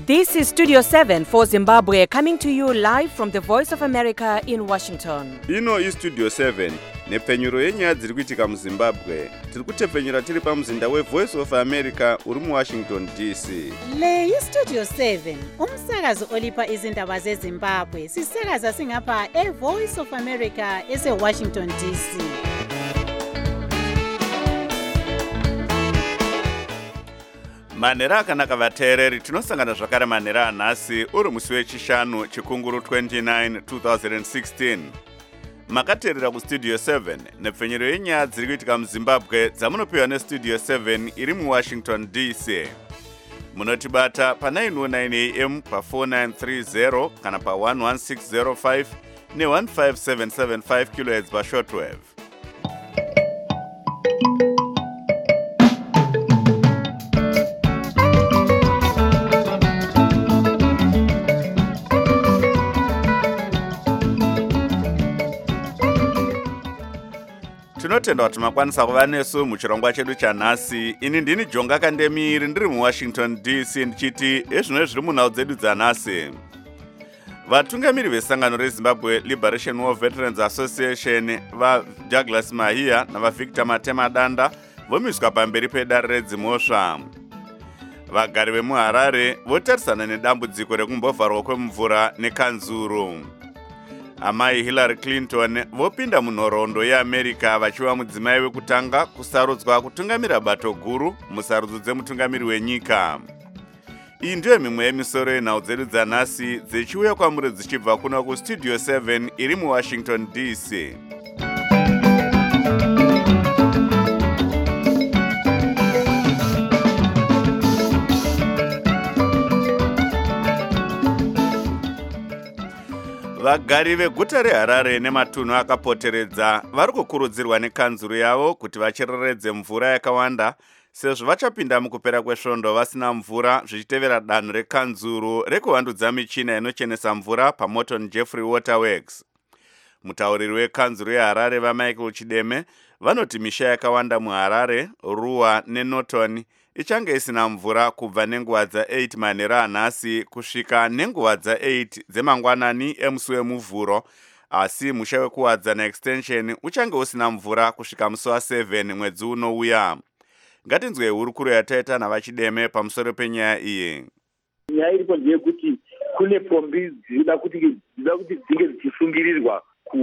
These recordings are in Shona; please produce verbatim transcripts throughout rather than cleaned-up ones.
This is Studio seven for Zimbabwe, coming to you live from the Voice of America in Washington. Ino is Studio seven, nepfenyuro yenyaya dziri kuitika muZimbabwe. Tiri kutepfenyura tiri pamuzinda weVoice of America uri muWashington D C. Le iStudio seven, umsakazo olipa izindaba zeZimbabwe. Sisakaza singapha eVoice of America eseWashington D C. Manera akanaka vateereri, tinosangana zvakare manera anhasi uri musi wechishanu chikunguru twenty-nine twenty sixteen. Makateerera kuStudio seven, nepfenyuro yenyaya dziri kuitika muZimbabwe dzamunopiwa neStudio seven iri muWashington D C. Munotibata pa nine oh nine A M pa four nine three zero kana pa one one six zero five ne one five seven seven five kilohertz pa shortwave. Tinotenda kuti makwanisa kuva nesu muchirongwa chedu chanhasi. Ini ndini Jonga Kandemiri ndiri muWashington D C ndichiti ezvino zviri munhau dzedu dzanhasi. Vatungamiri vesangano reZimbabwe Liberation War Veterans Association vaDouglas Mahia navaVictor Matema Danda vomiswa pamberi pedare redzimhosva. Vagari vemuHarare votarisana nedambudziko rekumbovharwa kwemvura nekanzuru. Amai Hillary Clinton vopinda munhoroondo yeAmerica vachiva mudzimai wekutanga kusarudzwa kutungamira bato guru musarudzo dzemutungamiri wenyika. Iyi ndiyo mimwe yemisoro yenhau dzedu dzanhasi dzichiuya kwamuri dzichibva kuno kuStudio seven iri muWashington D C. Vagari veguta reHarare nematunhu akapoteredza vari kukurudzirwa nekanzuru yavo kuti vachereredze mvura yakawanda sezvo vachapinda mukupera kwesvondo vasina mvura zvichitevera danho rekanzuru rekuvandudza michina inochenesa mvura paMorton Jeffrey Waterworks. Mutauriri wekanzuru yeHarare vaMichael Chideme vanoti misha yakawanda muHarare, Ruwa neNorton ichange isina mvura kubva nenguva dza-eight manheru anhasi kusvika nenguva dza-eight dzemangwanani emusi wemuvhuro, asi musha wekuwadza naExtension uchange usina mvura kusvika musi wa-seven mwedzi unouya. Ngatinzwe hurukuro yataita navaChideme pamusoro penyaya iyi. Nyaya iripo ndeyekuti kune pombi dzinoda kuti dzinoda kuti dzinge dzichisungirirwa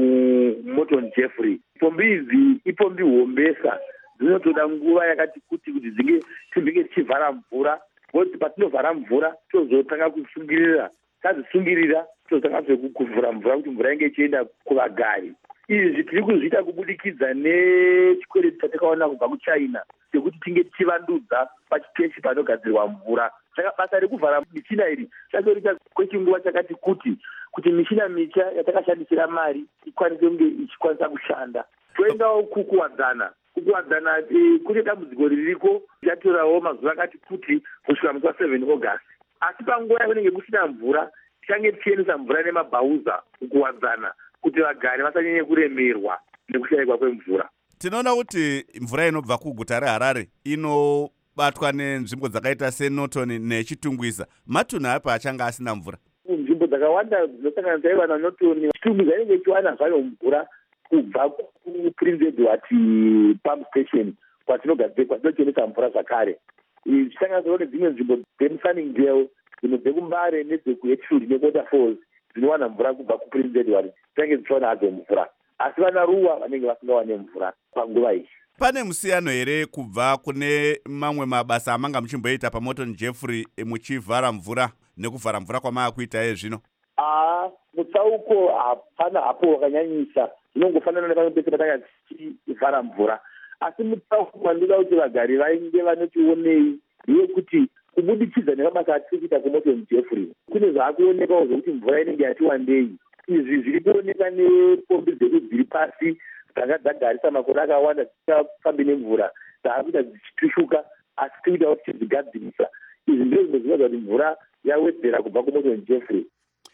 kuMorton Jeffrey. Pombi idzi ipombi hombesa, dzinotoda nguva yakati kuti kuti dzinge timbinge tichivhara mvura, kuti patinovhara mvura tozotanga kusungirira, tazisungirira tozotanga kuvhura mvura kuti mvura inge ichienda kuvagari. Izvi tiri kuzviita kubudikidza nechikwereti chatakaona kubva kuChina chekuti tinge tichivandudza pachiteshi panogadzirwa mvura. Saka basa rekuvhara michina iri chatorita kwechinguva chakati kuti kuti michina mitsva yatakashandisira mari ikwanise kunge ichikwanisa kushanda. Toendawo kukuwadzana kukuwadzana kune dambudziko ririko richatorawo mazuva akati kuti kusvika musi wa-seven August. Asi panguva yakunenge kusina mvura tichange tichiendesa mvura nemabhauza kukuwadzana kuti vagari vasanyanye kuremerwa nekushayikwa kwemvura. Tinoona kuti mvura inobva kuguta reHarare inobatwa nenzvimbo dzakaita seNorton neChitungwiza. Matunhu apa achanga asina mvura. Nzvimbo dzakawanda dzinosanganisa iva naNorton, Chitungwiza inenge ichiwana zvayo mvura kubva kuPrince Edward pump station kwatinogadzirwa kwatinochenesa mvura zvakare. Zvichisanganisirawo nedzimwe nzvimbo dzemuSunningdale, dzinobve kuMbare nedzekuHatfield neWaterfalls dzinowana mvura kubva kuPrince Edward dzinenge dzichiwana hadzo mvura. Asi vana Ruwa vanenge vasingawane mvura panguva iyi. Pane musiyano here kubva kune mamwe mabasa amanga muchimboita paMorton Jeffrey muchivhara mvura nekuvhara mvura kwamaakuita yezvino? Ah, mutsauko hapana hapo wakanyanyisa. Inongofanana nepamwe pese patanga tichivhara mvura. Asi mutsauko wandinoda kuti vagari vainge vanotionei ndeyekuti kubudikidza nemabasa atiri kuita kuMorton Jeffrey kune zvaakuonekawo zvokuti mvura inenge yatiwandei. Izvi zviri kuoneka nepombi dzedu dziri pasi dzanga dzagarisa makore akawanda dzisingafambi nemvura dzaakuita dzichitushuka, asi tinoitawo tichidzigadzirisa. Izvi ndizvo zvino zvinoita kuti mvura yawedzera kubva kuMorton Jeffrey.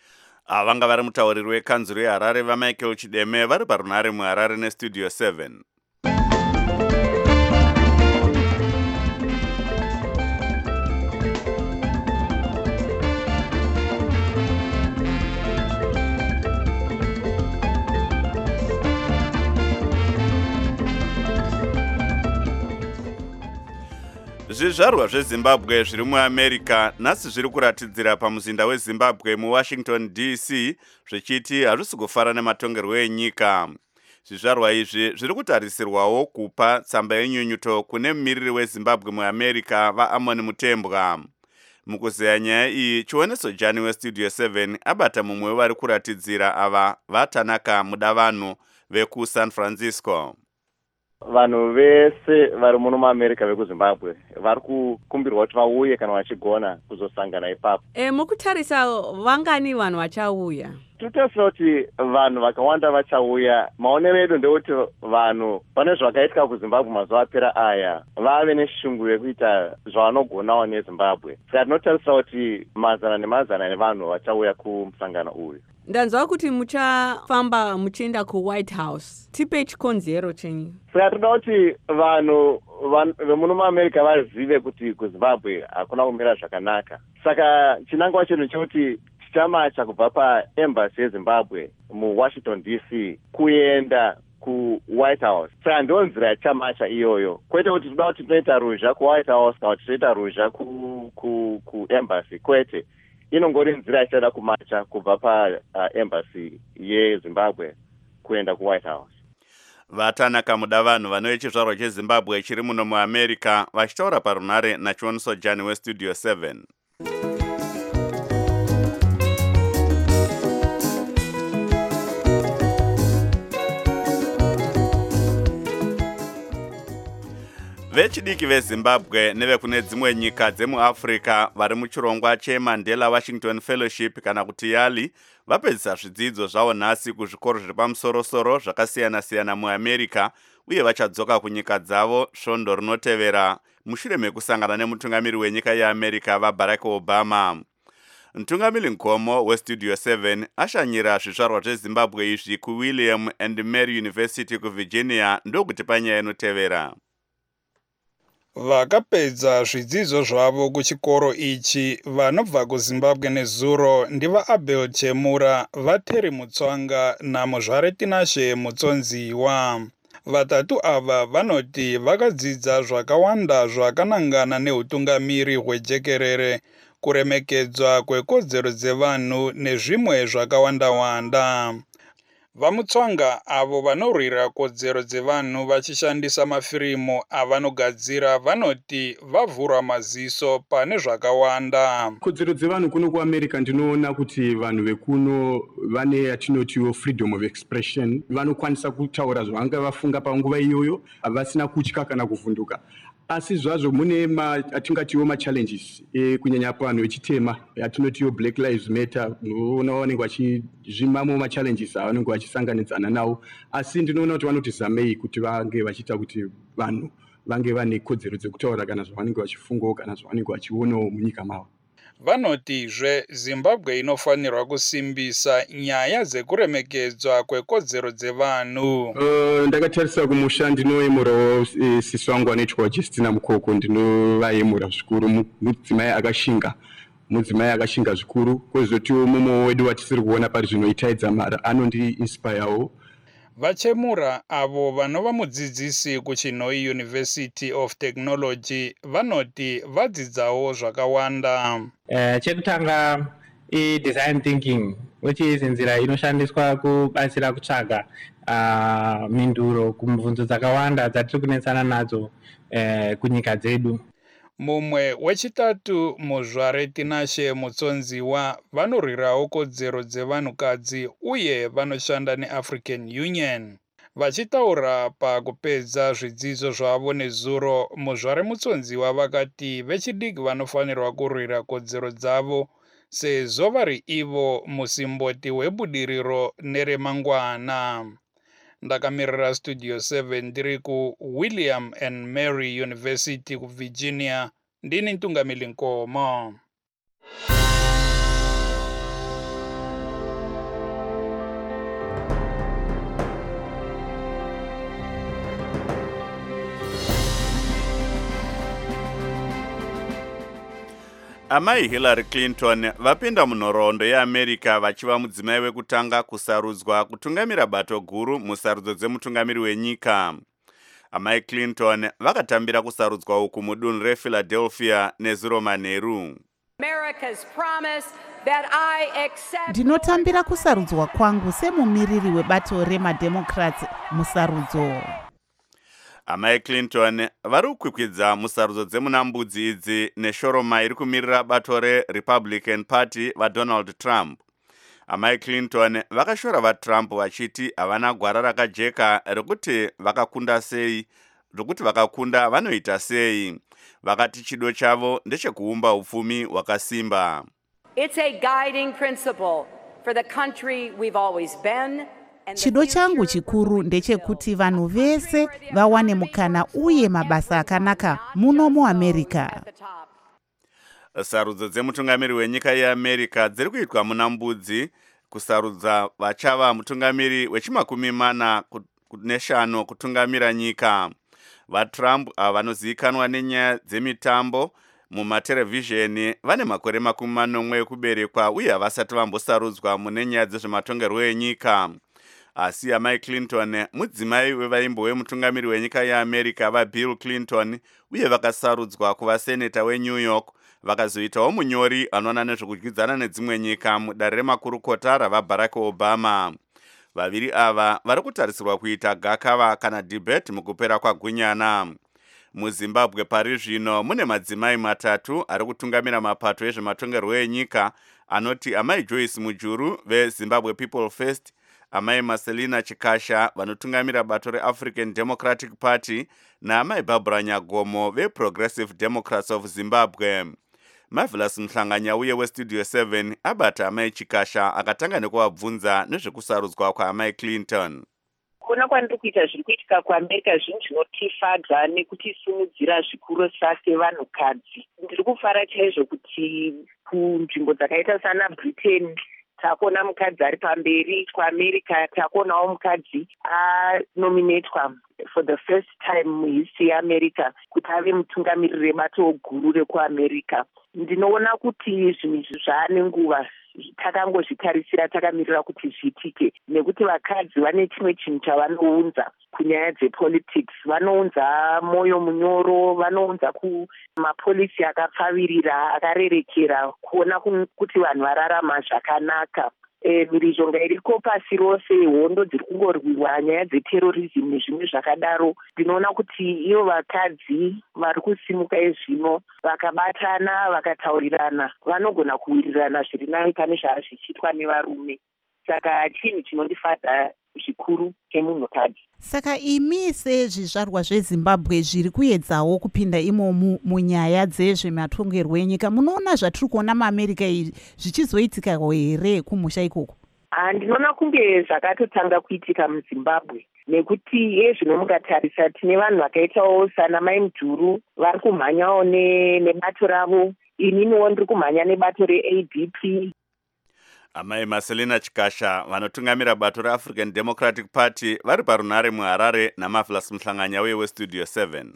Vanga vari mutauriri wekanzuru yeHarare vaMichael Chideme vari parunhare muHarare neStudio seven. Zvizvarwa zveZimbabwe zviri muAmerica nhasi zviri kuratidzira pamuzinda weZimbabwe muWashington D C zvichiti hazvisi kufara nematongerwo enyika. Zvizvarwa izvi zviri kutarisirwawo kupa tsamba yenyunyuto kune mumiriri weZimbabwe muAmerica vaAmon Mutembwa. Mukuzeya nyaya iyi, Chioniso Jani weStudio seven abata mumwe vari kuratidzira ava vaTanaka Mudavanhu vekuSan Francisco. Vanhu vese vari muno muAmerica vekuZimbabwe vari kukumbirwa kuti vauye kana vachigona kuzosangana ipapo. E, mukutarisa vangani vanhu vachauya? Tinotarisira kuti vanhu vakawanda vachauya. Maonero edu ndekuti vanhu pane zvakaitika kuZimbabwe mazuva apera aya vave neshungu yekuita zvavanogonawo neZimbabwe. Saka tinotarisira kuti mazana nemazana nevanhu vachauya kumusangano uyu. Ndanzwa kuti muchafamba muchienda kuWhite House. Tipe chikonzero chenyu. Saka toda kuti vanhu vemuno muAmerica vazive kuti kuZimbabwe hakuna kumira zvakanaka. Saka chinangwa chedu chekuti tichamacha kubva paembassy yeZimbabwe muWashington D C kuenda kuWhite House. Saka ndiyo nzira yatichamacha iyoyo. Kwete kuti toda kuti tinoita ruzha kuWhite House kana kuti tinoita ruzha kuembassy. Kwete. Inongori nzira yatichada kumacha kubva paembassy yeZimbabwe kuenda kuWhite House. VaTanaka Mudavanhu vano vechizvarwa cheZimbabwe chiri muno muAmerica vachitaura parunhare naChioniso Jani weStudio seven. Vechidiki veZimbabwe nevekune dzimwe nyika dzemuAfrica vari muchirongwa cheMandela Washington Fellowship kana kuti YALI vapedzisa zvidzidzo zvavo nhasi kuzvikoro zviri pamusoro-soro zvakasiyana-siyana muAmerica uye vachadzoka kunyika dzavo svondo rinotevera mushure mekusangana nemutungamiri wenyika yeAmerica vaBarack Obama. Mutungamiri Nkomo weStudio seven ashanyira zvizvarwa zveZimbabwe izvi kuWilliam and Mary University kuVirginia ndokuti panyaya inotevera. Vakapedza zvidzidzo zvavo kuchikoro ichi vanobva kuZimbabwe nezuro ndiva Abel Chemura, vaTerry Mutswanga naMuzvare Tinashe Mutsonziwa. Vatatu ava vanoti vakadzidza zvakawanda zvakanangana neutungamiri hwejekerere, kuremekedzwa kwekodzero dzevanhu nezvimwe zvakawanda-wanda. VaMutswanga avo vanorwira kodzero dzevanhu vachishandisa mafirimu avanogadzira vanoti vavhura maziso pane zvakawanda. Kodzero dzevanhu kuno kuAmerica ndinoona kuti vanhu vekuno vane yatinotiwo freedom of expression, vanokwanisa kutaura zvavanga vafunga panguva iyoyo havasina kutya kana kuvhunduka. Asi zvazvo mune atingatiwo machallenges e, kunyanya vanhu vechitema atinotiwo Black Lives Matter, unoona vanenge vachizvimamo machallenges avanenge vachisanganidzana nawo. Asi ndinoona kuti vanoti zamei kuti vange vachiita kuti vanhu vange vane kodzero dzekutaura kana zvavanenge vachifungawo kana zvavanenge vachionawo munyika mavo. Vanotizve Zimbabwe inofanirwa kusimbisa nyaya dzekuremekedzwa kwekodzero dzevanhu. Uh, ndakatarisa kumusha ndinoyemurawo e, sisi wangu anoitwa Justina Mukoko, ndinovaemura zvikuru, mudzimai akashinga mudzimai akashinga zvikuru. Kwozotiwo mumwe wedu watisiri kuona pari zvinoitaidza mara anondi-inspirewo. Vachemura avo vanova mudzidzisi kuChinoi University of Technology vanoti vadzidzawo zvakawanda. Uh, chekutanga i-design thinking, which is nzira inoshandiswa kubatsira kutsvaga uh, minduro kumibvunzo dzakawanda dzatiri kunetsana nadzo uh, kunyika dzedu. Mumwe wechitatu Muzvare Tinashe Mutsonziwa vanorwirawo kodzero dzevanhukadzi uye vanoshanda neAfrican Union. Vachitaura pakupedza zvidzidzo zvavo nezuro, Muzvare Mutsonziwa vakati vechidiki vanofanirwa kurwira kodzero dzavo sezvo vari ivo musimboti webudiriro neremangwana. Ndakamirira Studio seven ndiri kuWilliam and Mary University kuVirginia. Ndini Ntungamili Nkomo. Amai Hillary Clinton vapinda munhoroondo yeAmerica vachiva mudzimai wekutanga kusarudzwa kutungamira bato guru musarudzo dzemutungamiri wenyika. amai Clinton vakatambira kusarudzwa uku mudunhu rePhiladelphia nezuro manheru. Ndinotambira kusarudzwa kwangu semumiriri webato remademocrats musarudzo. Amai Clinton vari kukwikwidza musarudzo dzemunambudzi idzi neshoroma iri kumirira bato reRepublican Party vaDonald Trump. Amai Clinton vakashora vaTrump vachiti havana gwara rakajeka rekuti vakakunda sei, rekuti vakakunda vanoita sei. Vakati chido chavo ndechekuumba upfumi hwakasimba. It's a guiding principle for the country we've always been. Chido changu chikuru ndechekuti vanhu vese vawane mukana uye mabasa akanaka muno muAmerica. Sarudzo dzemutungamiri wenyika yeAmerica dziri kuitwa munambudzi kusarudza vachava mutungamiri wechimakumi mana neshanu kutungamira nyika. VaTrump vanozivikanwa nenyaya dzemitambo mumaterevhizheni vane makore makumi manomwe ekuberekwa uye havasati vambosarudzwa mune nyaya dzezvematongerwo enyika. Asi amai Clinton mudzimai wevaimbo wemutungamiri wenyika yeAmerica vaBill Clinton uye vakasarudzwa kuva seneta weNew York, vakazoitawo munyori anoona nezvekudyidzana nedzimwe nyika mudare remakurukota ravaBarack Obama. Vaviri ava vari kutarisirwa kuita gakava kana debate mukupera kwagunyana. MuZimbabwe pari zvino mune madzimai matatu ari kutungamira mapato ezvematongerwo enyika anoti amai Joyce Mujuru veZimbabwe People First, amai Marcelina Chikasha vanotungamira bato reAfrican Democratic Party naamai Barbara Nyagomo veProgressive Democrats of Zimbabwe. Marvelous Mhlanganya uye weStudio seven abata amai Chikasha akatanga nekuvabvunza nezvekusarudzwa kwaamai Clinton. Kuona kwandiri kuita zviri kuitika kuAmerica zvinhu zvinotifadza nekutisimudzira zvikuru sevanhukadzi. Ndiri kufara chaizvo kuti kunzvimbo dzakaita sana Britain takuona mukadzi ari pamberi kuAmerica, takuonawo mukadzi anominatwa for the first time muhistory yeAmerica kuti ave mutungamiriri rebato guru rekuAmerica. Ndinoona kuti zvinhu zvaane nguva takangozvitarisira takamirira kuti zviitike, nekuti vakadzi vane chimwe chinhu chavanounza kunyaya dzepolitics. Vanounza moyo munyoro, vanounza kumapolisi akapfavirira akarerekera kuona kuti vanhu vararama zvakanaka. E, mirizhonga iriko pasi rose, hondo dziri kungorwiwa, nyaya dzeterorism nezvimwe zvakadaro. Ndinoona kuti ivo vakadzi vari kusimuka ezvino vakabatana vakataurirana vanogona kuwirirana zviri nayo pane zvichiitwa nevarume. Saka chinhu chinondifadza zvikuru chemunhukadzi. Saka imi sezvizvarwa zveZimbabwe zviri kuedzawo kupinda imomu munyaya dzezvematongerwo enyika, munoona zvatiri kuona muAmerica zvichizoitika here kumusha ikoko? Ndinoona kunge zvakatotanga kuitika muZimbabwe, nekuti yezvino mukatarisa tine vanhu vakaitawo sana mai Mujuru vari kumhanyawo nebato ravo. Ininiwo ndiri kumhanya nebato reA D P. Amai Marcelina Chikasha vanotungamira bato reAfrican Democratic Party vari parunare muHarare naMarvelous Mhlanganya uye weStudio seven.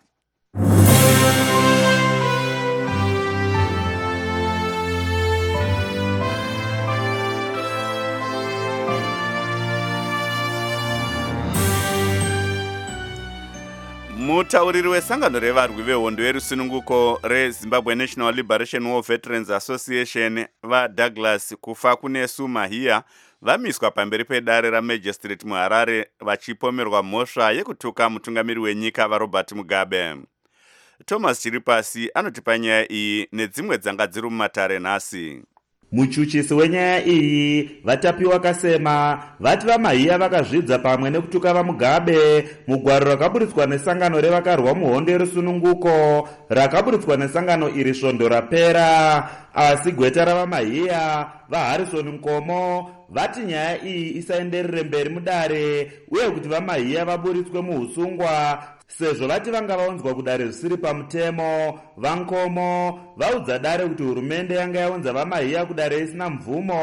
Mutauriri wesangano revarwi vehondo yerusununguko reZimbabwe National Liberation War Veterans Association vaDouglas Kufa Kunesu Mahia vamiswa pamberi pedare raMagistrate muHarare vachipomerwa mhosva yekutuka mutungamiri wenyika vaRobert Mugabe. Thomas Chiripasi anotipa nyaya iyi nedzimwe dzanga dziri mumatare nhasi. Muchuchisi wenyaya iyi vatapi wakasema vati vaMahia vakazvidza pamwe nekutuka vaMugabe mugwaro rakaburitswa nesangano revakarwa muhondo yerusununguko rakaburitswa nesangano iri svondo rapera. Asi gweta ravaMahia vaHarrison Nkomo vati nyaya iyi isaenderere mberi mudare uye kuti vaMahia vaburitswe muhusungwa sezvo vati vanga vaunzwa kudare zvisiri pamutemo. VaNkomo vaudza dare kuti hurumende yanga yaunza vaMahia kudare isina mvumo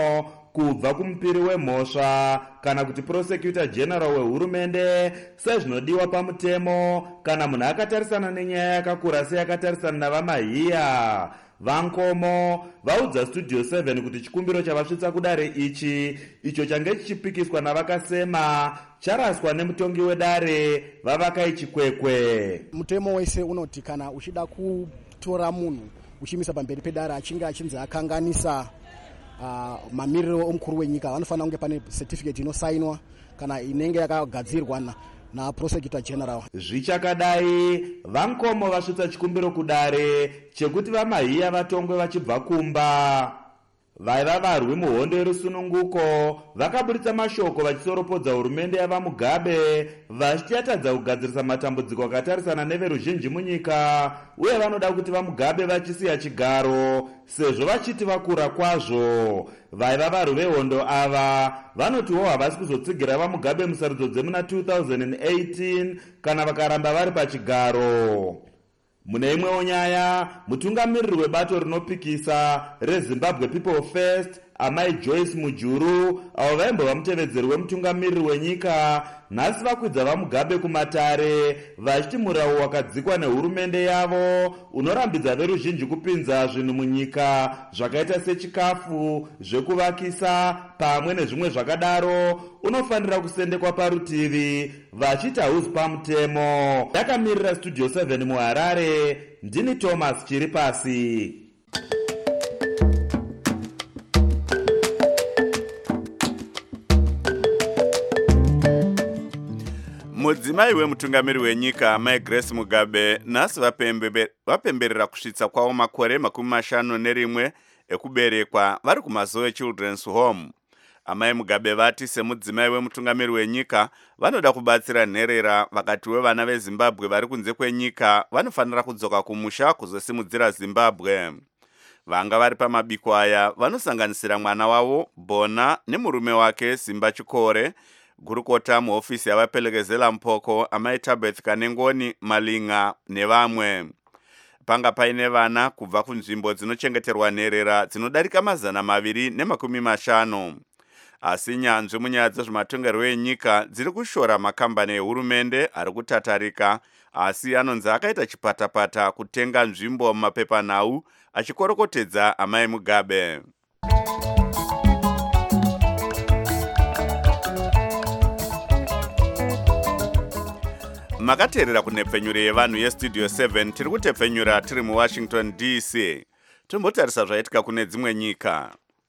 kubva kumupiri wemhosva kana kuti prosecutor general wehurumende sezvinodiwa pamutemo kana munhu akatarisana nenyaya yakakura seyakatarisana navamahiya. Vankomo vaudza Studio seven kuti chikumbiro chavasvitsa kudare ichi icho change chichipikiswa navakasema charaswa nemutongi wedare vavakai chikwekwe. Mutemo wese unoti kana uchida kutora munhu uchimisa pamberi pedare achinge achinzi akanganisa uh, mamiriro omukuru wenyika vanofanira kunge pane certificate inosainwa kana inenge yakagadzirwa na na prosecutor general. Zvichakadai Vankomo vasvitsa chikumbiro kudare chekuti vamahiya vatongwe vachibva kumba. Vaiva varwi muhondo yerusununguko vakaburitsa mashoko vachisoropodza hurumende yavamugabe vachitadza kugadzirisa matambudziko akatarisana neveruzhinji munyika uye vanoda kuti vamugabe vachisiya chigaro sezvo vachiti vakura kwazvo. Vaiva varwi vehondo ava vanotiwo havasi kuzotsigira vamugabe musarudzo dzemuna two thousand eighteen kana vakaramba vari pachigaro. Mune imwewo nyaya, mutungamiriri webato rinopikisa reZimbabwe People First Amai Joyce Mujuru avo vaimbova mutevedzeri wemutungamiriri wenyika nhasi vakwidza vamugabe kumatare vachiti murawo wakadzikwa nehurumende yavo unorambidza veruzhinji kupinza zvinhu munyika zvakaita sechikafu, zvekuvakisa pamwe nezvimwe zvakadaro unofanira kusendekwa parutivi vachiti hauzi pamutemo. Yakamirira Studio seven muHarare, ndini Thomas Chiripasi. Mudzimai wemutungamiri wenyika Mai Grace Mugabe nhasi vapemberera kusvitsa kwavo makore makumi mashanu nerimwe ekuberekwa vari kuMazoe Children's Home. Amai Mugabe vati semudzimai wemutungamiri wenyika vanoda kubatsira nherera vakatiwe vana veZimbabwe vari kunze kwenyika vanofanira kudzoka kumusha kuzosimudzira Zimbabwe. Vanga vari pamabiko aya vanosanganisira mwana wavo Bona nemurume wake Simba Chikore, gurukota muofisi yavapelekezela mpoko Amai Tabeth Kanengoni Malinga nevamwe. Panga paine vana kubva kunzvimbo dzinochengeterwa nherera dzinodarika mazana maviri nemakumi mashanu. Asi nyanzvi munyaya dzezvematongerwo enyika dziri kushora makambani ehurumende ari kutatarika, asi anonzi akaita chipatapata kutenga nzvimbo mumapepanhau achikorokotedza Amai Mugabe. Makateerera kunhepfenyuro yevanhu yeStudio seven tiri kutepfenyura tiri muWashington D C. Tombotarisa zvaitika kune dzimwe nyika.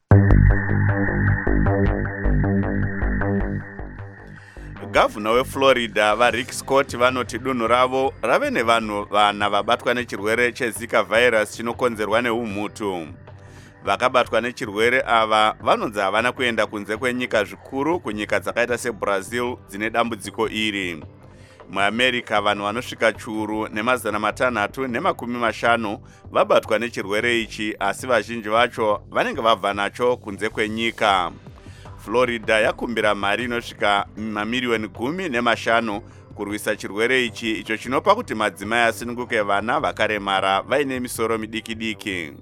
Gavana weFlorida vaRick Scott vanoti dunhu ravo rave nevanhu vana vabatwa nechirwere chezika virus chinokonzerwa neumhutu. Vakabatwa nechirwere ava vanonzi havana kuenda kunze kwenyika zvikuru kunyika dzakaita seBrazil dzine dambudziko iri. MuAmerica vanhu vanosvika churu nemazana matanhatu nemakumi mashanu vabatwa nechirwere ichi, asi vazhinji vacho vanenge vabva nacho kunze kwenyika. Florida yakumbira mari inosvika mamiriyoni gumi nemashanu kurwisa chirwere ichi, icho chinopa kuti madzimai asununguke vana vakaremara vaine misoro midiki-diki.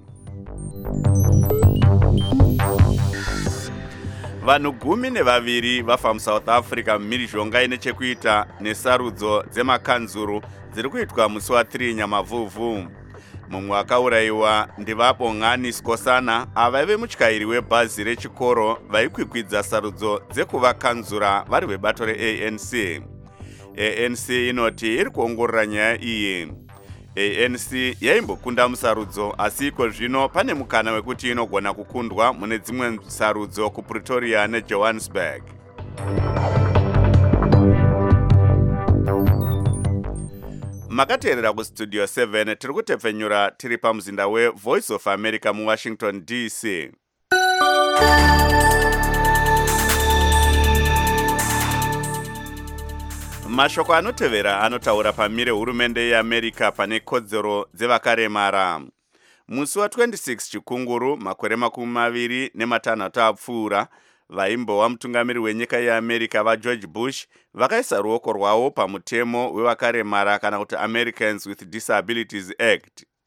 Vanhu gumi nevaviri vafa muSouth Africa mumhirizhonga ine chekuita nesarudzo dzemakanzuru dziri kuitwa musi wathiri Nyamavhuvhu. Mumwe akaurayiwa ndivapo Ng'ani Skosana avaive mutyairi webhazi rechikoro vaikwikwidza sarudzo dzekuvakanzura vari vebato reA N C. A N C inoti iri kuongorora nyaya iyi. A N C yaimbokunda musarudzo, asi iko zvino pane mukana wekuti inogona kukundwa mune dzimwe sarudzo kuPretoria neJohannesburg. Makateerera kuStudio seven tiri kutepfenyura tiri pamuzinda weVoice of America muWashington D C. Mashoko anotevera anotaura pamire hurumende yeAmerica pane kodzero dzevakaremara. Musi wa26 chikunguru makore makumi maviri nematanhatu apfuura, vaimbova mutungamiri wenyika yeAmerica vaGeorge Bush vakaisa ruoko rwavo pamutemo wevakaremara kana kuti Americans with Disabilities Act.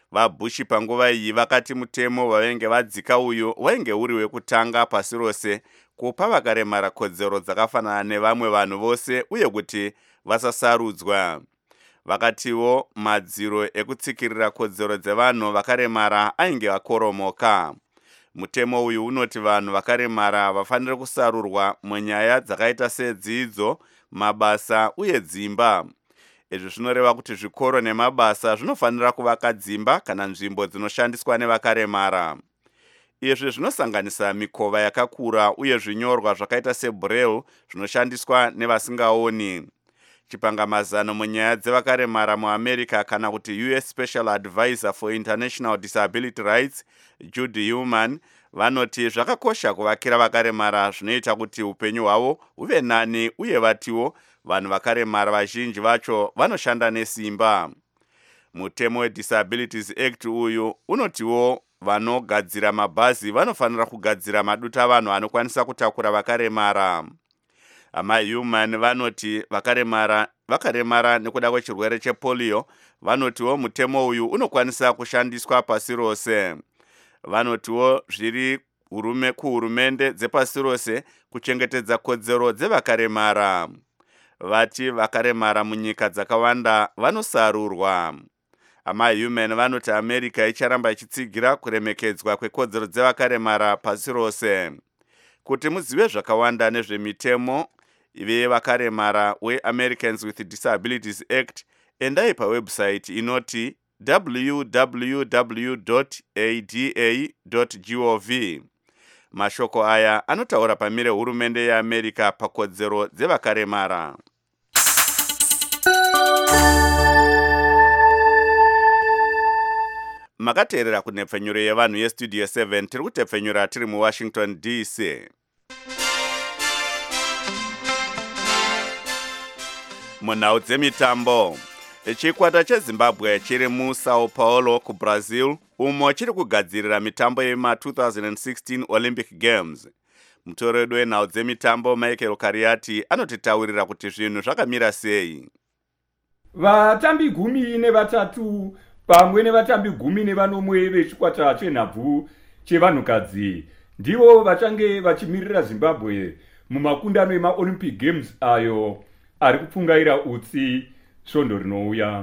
vaBush panguva iyi vakati mutemo wavenge vadzika uyu wainge uri wekutanga pasi rose kupa vakaremara kodzero dzakafanana nevamwe vanhu vose uye kuti vasasarudzwa. Vakatiwo madziro ekutsikirira kodzero dzevanhu vakaremara ainge akoromoka. Mutemo uyu unoti vanhu vakaremara vafanire kusarurwa munyaya dzakaita sedzidzo, mabasa uye dzimba. Izvi zvinoreva kuti zvikoro nemabasa zvinofanira kuvaka dzimba kana nzvimbo dzinoshandiswa nevakaremara. Izvi zvinosanganisa mikova yakakura uye zvinyorwa zvakaita sebraille zvinoshandiswa nevasingaoni. Chipangamazano munyaya dzevakaremara muAmerica kana kuti U S Special Advisor for International Disability Rights Judy Heumann vanoti zvakakosha kuvakira vakaremara zvinoita kuti upenyu hwavo uve nani uye vatiwo vanhu vakaremara vazhinji vacho vanoshanda nesimba. Mutemo weDisabilities Act uyu unotiwo vanogadzira mabhazi vanofanira kugadzira maduta vanhu anokwanisa kutakura vakaremara. Ama Heumann vanoti vakaremara vakaremara nekuda kwechirwere chepolio vanotiwo mutemo uyu unokwanisa kushandiswa pasi rose. Vanotiwo zviri hurume kuhurumende dzepasi rose kuchengetedza kodzero dzevakaremara. Vati vakaremara munyika dzakawanda vanosarurwa. Ama Heumann vanoti America icharamba ichitsigira kuremekedzwa kwekodzero dzevakaremara pasi rose. Kuti muzive zvakawanda nezvemitemo vevakaremara weAmericans with Disabilities Act, endai pawebsite inoti w w w dot a d a dot gov. Mashoko aya anotaura pamire hurumende yeAmerica pakodzero dzevakaremara. Makateerera kunepfenyuro yevanhu yestudio seven tiri kutepfenyura tiri muWashington D C. Munhau dzemitambo, chikwata cheZimbabwe chiri muSao Paulo kuBrazil umo chiri kugadzirira mitambo yema two thousand sixteen Olympic Games. Mutoredo wenhau dzemitambo Michael Kariati anotitaurira kuti zvinhu zvakamira sei. Vatambi gumi nevatatu pamwe nevatambi gumi nevanomwe vechikwata chenhabvu chevanhukadzi ndivo vachange vachimirira Zimbabwe mumakundano emaOlympic Games ayo ari kupfungaira utsi svondo rinouya.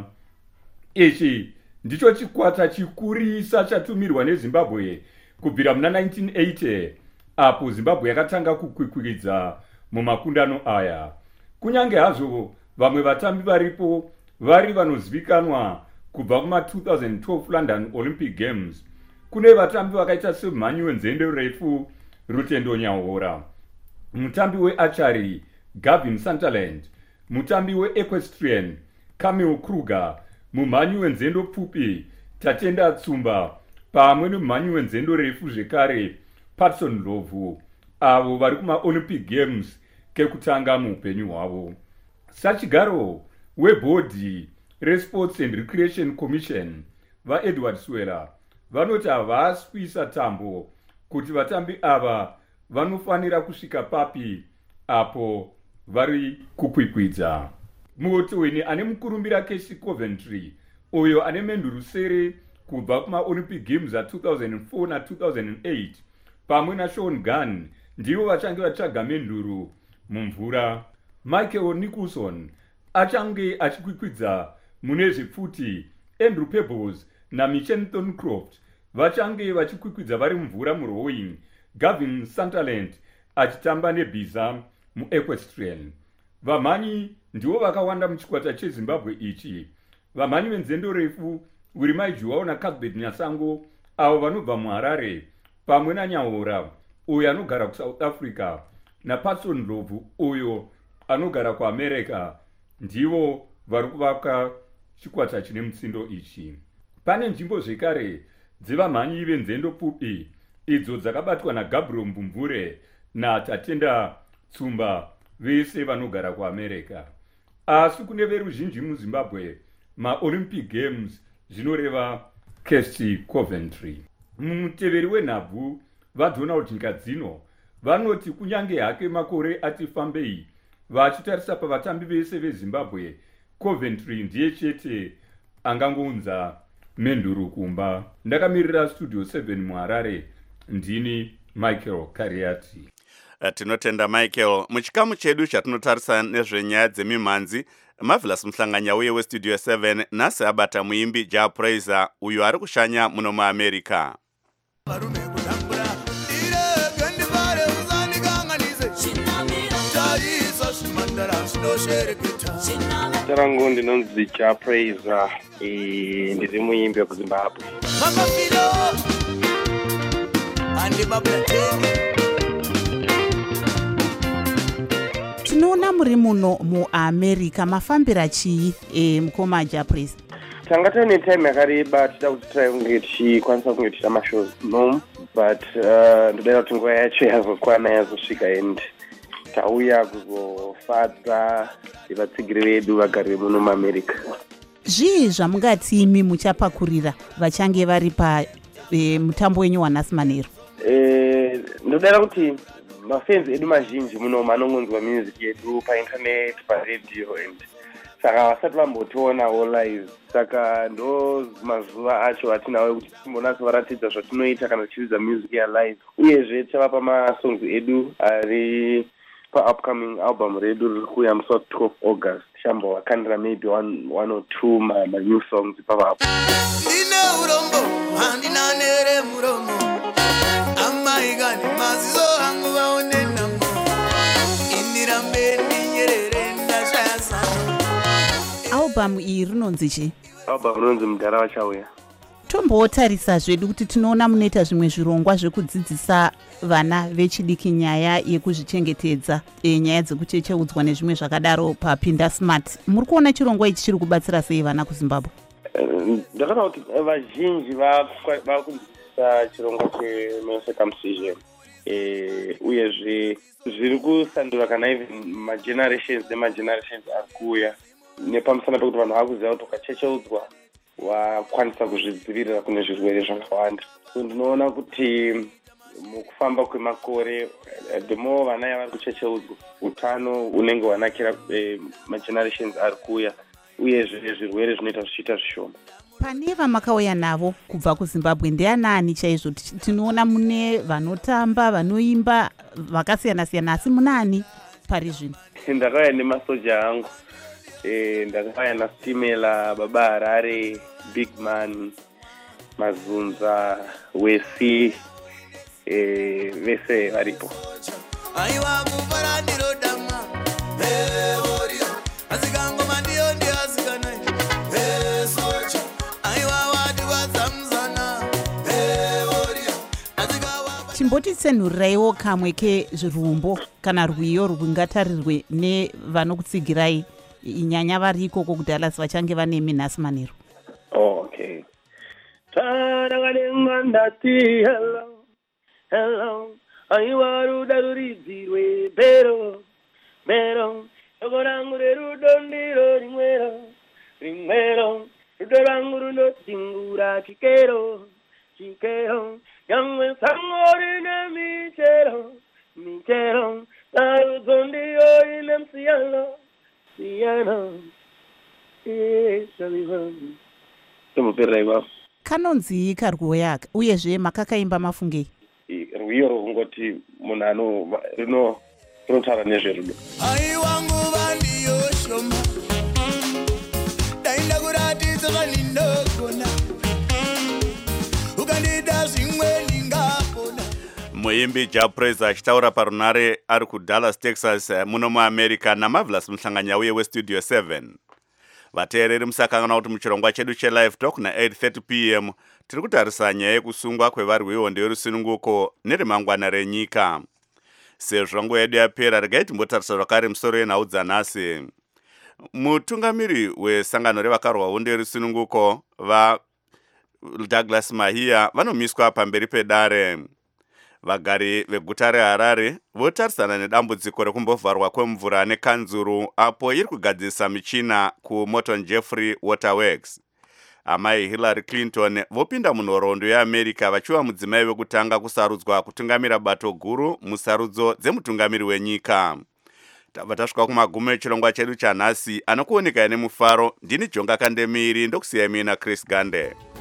Ichi ndicho chikwata chikurisa chatumirwa neZimbabwe kubvira muna nineteen eighty apo Zimbabwe yakatanga kukwikwidza mumakundano aya. Kunyange hazvo vamwe vatambi varipo vari vanozivikanwa kubva kuma two thousand twelve London Olympic Games, kune vatambi vakaita semhanyi wenzendo refu Rutendo Nyahora, mutambi wearchery Gavin Sunderland, mutambi weequestrian Camille Kruger, mumhanyi wenzendo pfupi Tatenda Tsumba, pamwe nemumhanyi wenzendo refu zvekare Patson Lovu, avo vari kuma Olympic Games kekutanga muupenyu hwavo. Sachigaro webhodhi reSports and Recreation Commission vaEdward Swela vanoti havasi kuisa tambo kuti vatambi ava vanofanira kusvika papi apo vari kukwikwidza. Muotweni ane mukurumbira Casey Coventry uyo ane menduru sere kubva kumaOlympic Games a two thousand four na two thousand eight pamwe naSean Gunn ndivo vachange vatsvaga menduru mumvura. Michael Nicholson achange achikwikwidza mune zvepfuti. Andrew Pebbles naMichelle Thorncroft vachange vachikwikwidza vari mumvura murowing. Gavin Sunderland achitamba nebhiza muequestrian. Vamhanyi ndivo vakawanda muchikwata cheZimbabwe ichi. Vamhanyi venzendo refu Urimai Juwao naCuthbert Nyasango avo vanobva muHarare pamwe naNyahora uyo anogara kuSouth Africa naPatson Lovu uyo anogara kuAmerica ndivo vari kuvaka chikwata chine mutsindo ichi. Pane nzvimbo zvekare dzevamhanyi venzendo pfupi idzo dzakabatwa naGabriel Mbumbure naTatenda Tsumba vese vanogara kuAmerica. Asi kune veruzhinji muZimbabwe maOlympic Games zvinoreva Casey Coventry. Muteveri wenhabvu vaDonald Nkadzino vanoti kunyange hake makore ati fambei vachitarisa pavatambi vese veZimbabwe, Coventry ndiye chete angangounza menduru kumba. Ndakamirira studio seven muHarare, ndini Michael Kariati. Tinotenda Michael. Muchikamu chedu chatinotarisa nezvenyaya dzemimhanzi, Marvelous Muhlanganyauye westudio seven nasi abata muimbi Ja Praiser uyo ari kushanya muno muAmerica. Tarangu ndinonzi Ja Praiser, ndiri muimbi wekuZimbabwe. Tinoona muri muno muAmerica, mafambira chii e, mukoma Ja Praiser? Tanga taine time yakareba tida kuti try kunge tichikwanisa kunge tiita mashows no, but uh, ndoda kuti nguva yacho yazokwana yazosvika and tauya kuzofadza vatsigiri vedu vagari muno muAmerica. Zvii zvamungati imi muchapakurira vachange vari pa e, mutambo wenyu wanhasi manheru? Eh, ndoda kuti mafans edu mazhinji muno manongonzwa music yedu painternet, paradio and saka vasati vambotoonawo live. Saka ndo mazuva acho atinawo kuti timbonatso varatidza zvatinoita kana tichiridza music ya live. Uyezve chavapa masongs edu ari pa-upcoming album redu riri kuuya musi wa twelve August. Tichamba wakandira maybe one, one or two ma, ma new songs ipapapo. Ndine urombo, handina nere muromo. Amaigani mazizo hangu vaone namo. Indirambe ninyerere ndashaya sano. Album iyi rinonzi chi? Album rinonzi Mudhara Vachauya. Tombotarisa zvedu kuti tinoona munoita zvimwe zvirongwa zvekudzidzisa vana vechidiki nyaya yekuzvichengetedza, e, nyaya dzekuchecheudzwa nezvimwe zvakadaro paPinda Smart. Muri kuona chirongwa ichi chiri kubatsira sei vana kuZimbabwe? Ndakaona kuti vazhinji vakudzidzisa chirongwa chemecircumcision, uyezve zviri kusandura kana even magenerations nemagenerations ari kuuya nepamusana pekuti vanhu vakuziva kuti ukachecheudzwa wakwanisa kuzvidzivirira kune zvirwere zvakawanda. So ndinoona kuti mukufamba kwemakore the more vana yavari kuchecheudzwa, utano unenge wanakira eh, magenerations ari kuuya, uyezve zvirwere zvinoita zvichiita zvishoma. Pane vamakauya navo kubva kuZimbabwe ndianani chaizvo? Tinoona mune vanotamba, vanoimba, vakasiyana siyana, asi munani pari zvino? Ndakauya nemasoja angu. Eh, ndakauya naStimela, Baba Harare, Big Man, Mazunza, Wesi, eh, vese varipo. Aiwa kupara ndiro dama, eh warrior, asikango mandio ndio asikana, eh soldier, aiwa wadi wazamzana, eh warrior, asikawa. Chimbotitsenhurireiwo kamwe kezvirumbo kana rwiyo rwungatarirwe nevanokutsigirai inyanya vari ikoko kuDallas vachange vane minhasi manheru. Oh, okay. Taraganenga ndati hello, hello, aiwa ruda ruridzirwe bero, bero, shoko rangu rerudo ndiro rimwero, rimwero, rudo rangu runodzingura chikero, chikero, yamwe sango rine michero, michero, narudzo ndiyo ine msiyano, siyano, eh, shalivani. Tomupera iwapo. Kanonzi karwo yaka, uyezve makakaimba mafungei? Rwiyo rwungoti munhu ano rino rinotaura nezverudo. Aiwa nguva ndiyo shoma, dainda kuratidza vanindogona, ukandida zvimwe ndingapona. Muimbi Ja Praiser achitaura parunare ari kuDallas, Texas muno muAmerica naMarvelous Muhlanganyauye westudio seven. Vateereri musakangana kuti muchirongwa chedu chelive talk na eight thirty p m tiri kutarisa nyaya yekusungwa kwevari vehondo yerusununguko neremangwana renyika. Sezvo nguva yedu yapera, regai timbotarisa zvakare musoro yenhau dzanhasi. Mutungamiri wesangano revakarwa hondo yerusununguko va Douglas Mahia vanomiswa pamberi pedare. Vagari veguta reHarare votarisana nedambudziko rekumbovharwa kwemvura nekanzuru apo iri kugadzirisa michina kuMorton Jeffrey Waterworks. Amai Hillary Clinton vopinda munhoroondo yeAmerica vachiva mudzimai wekutanga kusarudzwa kutungamira bato guru musarudzo dzemutungamiri wenyika. Tabva tasvika kumagumo echirongwa chedu chanhasi, anokuoneka nemufaro. Ndini Jonga Kandemiri, ndokusiyai mina Chris Gande.